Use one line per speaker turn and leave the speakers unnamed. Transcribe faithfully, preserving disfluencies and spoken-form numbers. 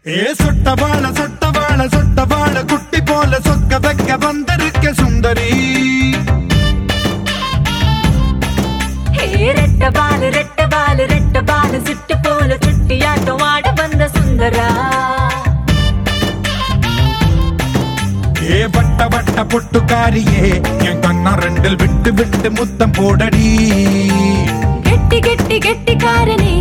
ஏ சொட்டவாள சொட்டவாள சொட்டவாள குட்டி போல சொக்க வைக்க வந்திருக்க சுந்தரி.
ரெட்டபாலு ரெட்டபாலு ரெட்டபாலு சிட்டு போல சுட்டியாட்டம் ஆட வந்த சுந்தரா.
ஏ வட்ட வட்ட பொட்டுக்காரியே என் கண்ணா ரெண்டில் விட்டு விட்டு முத்தம் போடடி.
கெட்டி கெட்டி கெட்டிக்காரனே